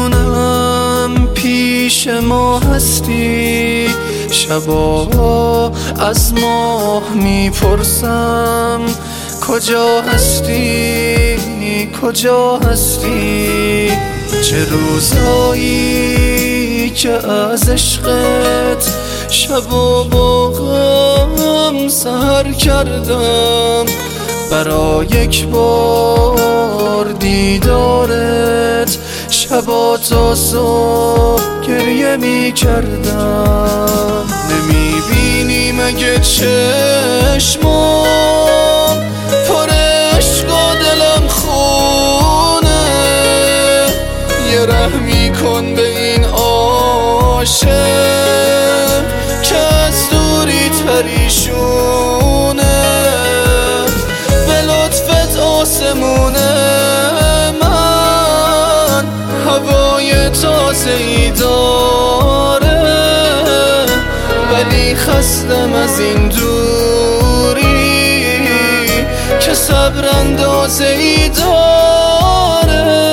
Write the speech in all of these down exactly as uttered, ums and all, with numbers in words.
میدونم پیش ما هستی، شبا از ماه میپرسم کجا هستی کجا هستی. چه روزایی که از عشقت شب و با غم سحر کردم، برای یک بار دیدارت شبا تا صبح گریه می کردم. نمی بینی مگه چشمام پر عشق و دلم خونه؟ یه رحمی کن به این عاشق که از دوریت پریشونه. به لطفت آسمونه من هوای تازه‌ای داره، ولی خستم از این دوری که صبر اندازه‌ای داره.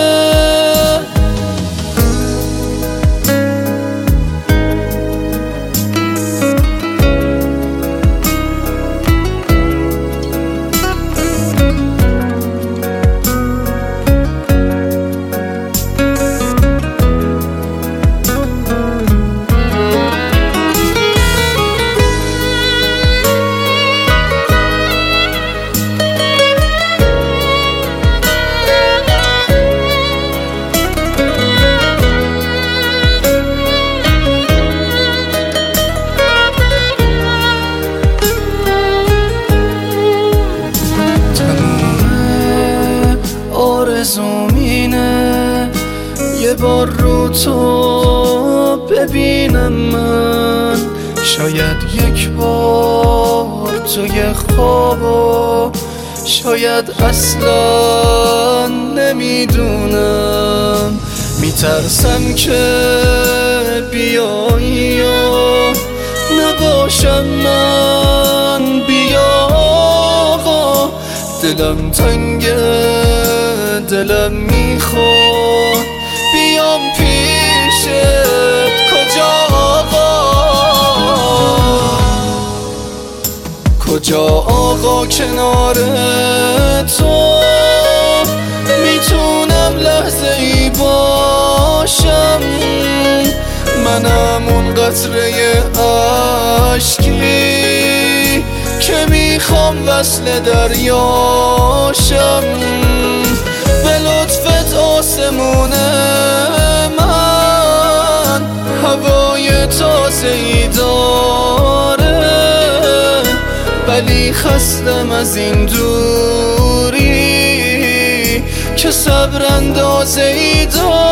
آرزومینه یه بار رو تو ببینم من، شاید یک بار توی خوابو، شاید اصلا نمیدونم. میترسم که بیایی و نباشم من، بیا آقا دلم تنگه دلم میخواد بیام پیشت. کجا آقا کجا آقا کنار تو میتونم لحظه ای باشم؟ منم اون قطره عشقی که میخوام وصل دریاشم. به لطفت آسمونه من هوای تازه‌ای داره، ولی خستم از این دوری که صبر اندازه‌ای داره.